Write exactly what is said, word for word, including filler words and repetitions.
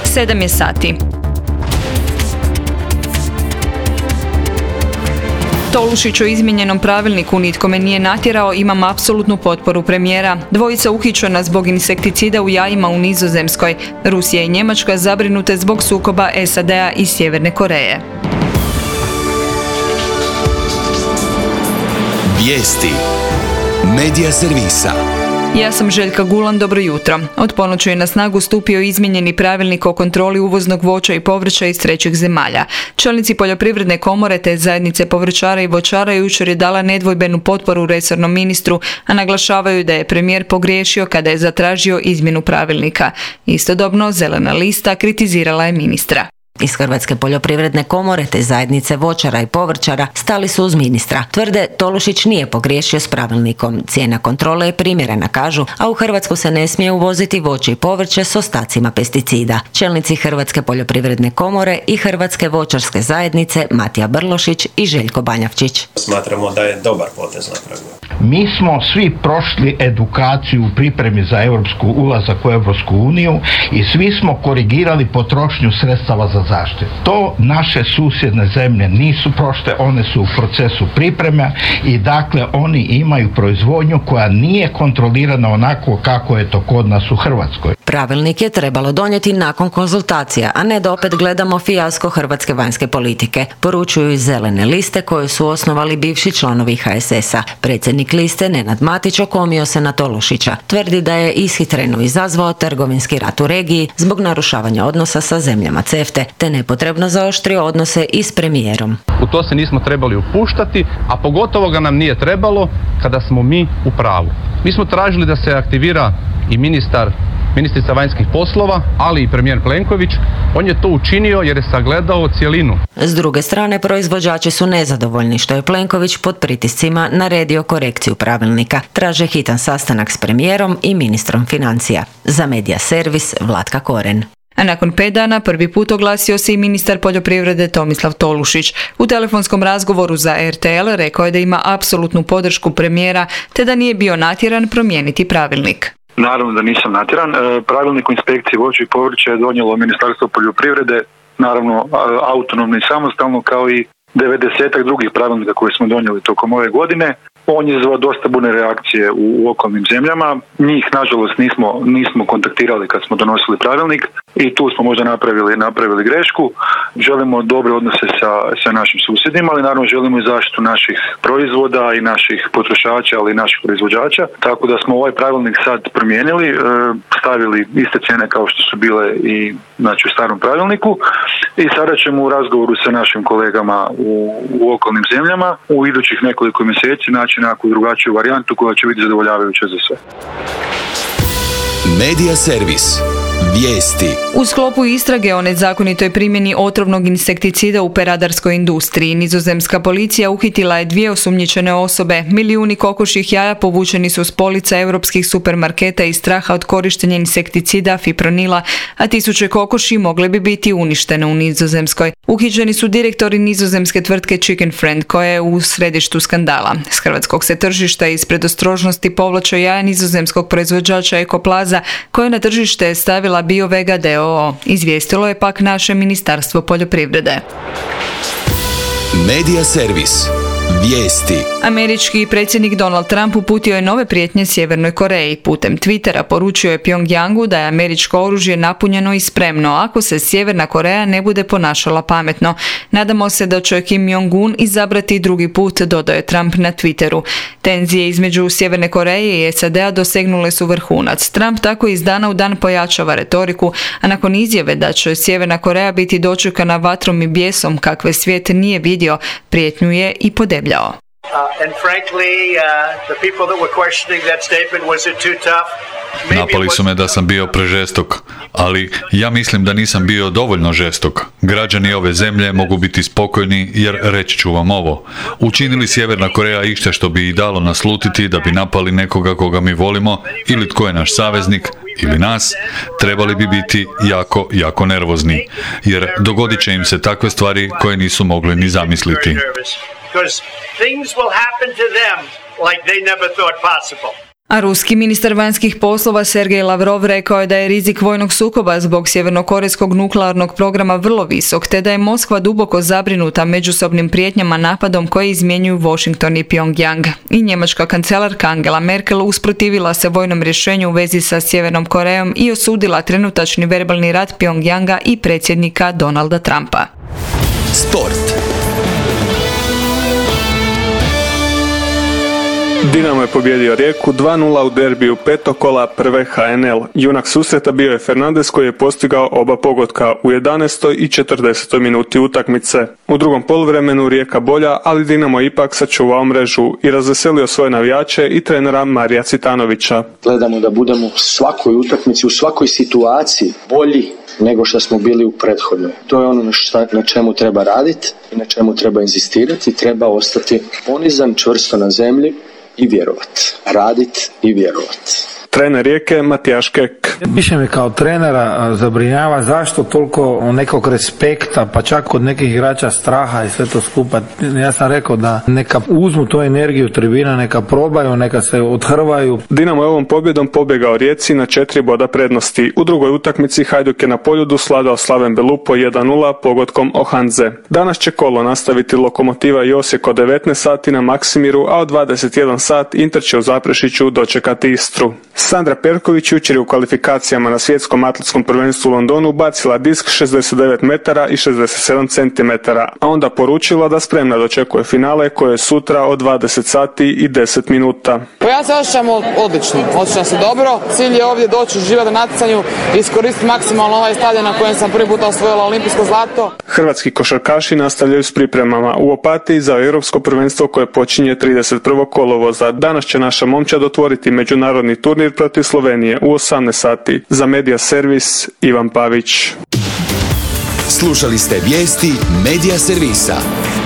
sedam je sati. Tolušić o izmijenjenom pravilniku nitko me nije natjerao, imam apsolutnu potporu premijera. Dvojica uhićena zbog insekticida u jajima u Nizozemskoj. Rusija i Njemačka zabrinute zbog sukoba S A D-a i Sjeverne Koreje. Vijesti. Medija servisa. Ja sam Željka Gulan, dobro jutro. Od ponoći je na snagu stupio izmijenjeni pravilnik o kontroli uvoznog voća i povrća iz trećih zemalja. Čelnici poljoprivredne komore te zajednice povrćara i voćara jučer je dala nedvojbenu potporu resornom ministru, a naglašavaju da je premijer pogriješio kada je zatražio izmjenu pravilnika. Istodobno, Zelena lista kritizirala je ministra. Iz Hrvatske poljoprivredne komore te zajednice voćara i povrćara stali su uz ministra. Tvrde, Tolušić nije pogriješio s pravilnikom. Cijena kontrole je primjerena, kažu, a u Hrvatsku se ne smije uvoziti voće i povrće s ostacima pesticida. Čelnici Hrvatske poljoprivredne komore i Hrvatske voćarske zajednice Matija Brlošić i Željko Banjavčić. Smatramo da je dobar potez napravio. Mi smo svi prošli edukaciju u pripremi za europsku ulazak u Europsku uniju i svi smo korigirali potrošnju sredstava za zaštitu. To naše susjedne zemlje nisu prošle, one su u procesu pripreme i dakle oni imaju proizvodnju koja nije kontrolirana onako kako je to kod nas u Hrvatskoj. Pravilnik je trebalo donijeti nakon konzultacija, a ne da opet gledamo fijasko hrvatske vanjske politike, poručuju iz Zelene liste koju su osnovali bivši članovi H S S-a. Predsjednik liste Nenad Matić okomio se na Tolušića. Tvrdi da je ishitreno izazvao trgovinski rat u regiji zbog narušavanja odnosa sa zemljama C E F T-e, te nepotrebno zaoštrio odnose i s premijerom. U to se nismo trebali upuštati, a pogotovo ga nam nije trebalo kada smo mi u pravu. Mi smo tražili da se aktivira i ministar ministrica vanjskih poslova, ali i premijer Plenković. On je to učinio jer je sagledao cjelinu. S druge strane, proizvođači su nezadovoljni što je Plenković pod pritiscima naredio korekciju pravilnika. Traže hitan sastanak s premijerom i ministrom financija. Za Medija servis Vlatka Koren. A nakon pet dana prvi put oglasio se i ministar poljoprivrede Tomislav Tolušić. U telefonskom razgovoru za R T L rekao je da ima apsolutnu podršku premijera te da nije bio natjeran promijeniti pravilnik. Naravno da nisam natjeran. Pravilnik o inspekciji voća i povrća je donijelo Ministarstvo poljoprivrede, naravno autonomno i samostalno, kao i devedesetak drugih pravilnika koje smo donijeli tokom ove godine. On je izazvao dosta burne reakcije u, u okolnim zemljama. Njih, nažalost, nismo, nismo kontaktirali kad smo donosili pravilnik i tu smo možda napravili, napravili grešku. Želimo dobre odnose sa, sa našim susjedima, ali naravno želimo i zaštitu naših proizvoda i naših potrošača, ali i naših proizvođača. Tako da smo ovaj pravilnik sad promijenili, stavili iste cijene kao što su bile i znači, u starom pravilniku i sada ćemo u razgovoru sa našim kolegama u, u okolnim zemljama u idućih nekoliko mjeseci naći neku drugačiju varijantu koja će biti zadovoljavajuća za sve. Medija servis. Vijesti. U sklopu istrage o nezakonitoj primjeni otrovnog insekticida u peradarskoj industriji, nizozemska policija uhitila je dvije osumnjičene osobe. Milijuni kokošjih jaja povučeni su s polica europskih supermarketa iz straha od korištenja insekticida fipronila, a tisuće kokoši mogle bi biti uništene u Nizozemskoj. Uhićeni su direktori nizozemske tvrtke Chicken Friend, koja je u središtu skandala. S hrvatskog se tržišta iz predostrožnosti povlače jaja nizozemskog proizvođača Ekoplaza, koje na tržište stavila BioVega d o o. Izvijestilo je pak naše Ministarstvo poljoprivrede. Medija servis. Vijesti. Američki predsjednik Donald Trump uputio je nove prijetnje Sjevernoj Koreji. Putem Twittera poručio je Pjongjangu da je američko oružje napunjeno i spremno ako se Sjeverna Koreja ne bude ponašala pametno. Nadamo se da će Kim Jong-un izabrati drugi put, dodao je Trump na Twitteru. Tenzije između Sjeverne Koreje i S A D-a dosegnule su vrhunac. Trump tako iz dana u dan pojačava retoriku, a nakon izjave da će Sjeverna Koreja biti dočekana vatrom i bijesom kakve svijet nije vidio, prijetnju je i podebljao. Uh, and frankly, uh, the people that were questioning that statement, was it too tough? Napali su me da sam bio prežestok, ali ja mislim da nisam bio dovoljno žestok. Građani ove zemlje mogu biti spokojni jer reći ću vam ovo. Učinili Sjeverna Koreja išta što bi ih dalo naslutiti da bi napali nekoga koga mi volimo ili tko je naš saveznik ili nas, trebali bi biti jako, jako nervozni, jer dogodit će im se takve stvari koje nisu mogli ni zamisliti. A ruski ministar vanjskih poslova Sergej Lavrov rekao je da je rizik vojnog sukoba zbog sjevernokorejskog nuklearnog programa vrlo visok, te da je Moskva duboko zabrinuta međusobnim prijetnjama napadom koje izmjenjuju Washington i Pyongyang. I njemačka kancelarka Angela Merkel usprotivila se vojnom rješenju u vezi sa Sjevernom Korejom i osudila trenutačni verbalni rat Pyongyanga i predsjednika Donalda Trumpa. Sport. Dinamo je pobijedio Rijeku dva nula u derbiju petog kola prve H N L. Junak susreta bio je Fernandes koji je postigao oba pogotka u jedanaestoj i četrdesetoj minuti utakmice. U drugom poluvremenu Rijeka bolja, ali Dinamo je ipak sačuvao mrežu i razveselio svoje navijače i trenera Marija Citanovića. Gledamo da budemo u svakoj utakmici, u svakoj situaciji bolji nego što smo bili u prethodnoj. To je ono na, šta, na čemu treba raditi i na čemu treba inzistirati. Treba ostati ponizan, čvrsto na zemlji i vjerovati. Raditi i vjerovati. Trener Rijeke Matijaš Kek. Više me kao trenera zabrinjava zašto toliko nekog respekta, pa čak od nekih igrača straha i sve to skupa. Ja sam rekao da neka uzmu tu energiju tribina, neka probaju, neka se odhrvaju. Dinamo je ovom pobjedom pobjegao Rijeci na četiri boda prednosti. U drugoj utakmici Hajduk je na Poljudu sladao Slaven Belupo jedan nula pogodkom Ohanze. Danas će kolo nastaviti Lokomotiva i Osijek od devetnaest sati na Maksimiru, a od dvadeset jedan sat Inter će u Zaprešiću dočekati Istru. Sandra Perković jučer je u kvalifikacijama na svjetskom atletskom prvenstvu u Londonu bacila disk šezdeset devet metara i šezdeset sedam centimetara, a onda poručila da spremna dočekuje finale koje je sutra od dvadeset sati i deset minuta. Pa ja se osjećam odlično, osjećam se dobro. Cilj je ovdje doći uživati na natjecanju i iskoristiti maksimalno ovaj stadion na kojem sam prvi puta osvojila olimpijsko zlato. Hrvatski košarkaši nastavljaju s pripremama u Opatiji za europsko prvenstvo koje počinje trideset prvog kolovoza. Danas će naša momčad otvoriti međunarodni turnir protiv Slovenije u osamnaest sati. Za Medija Servis Ivan Pavić. Slušali ste vijesti Medija Servisa.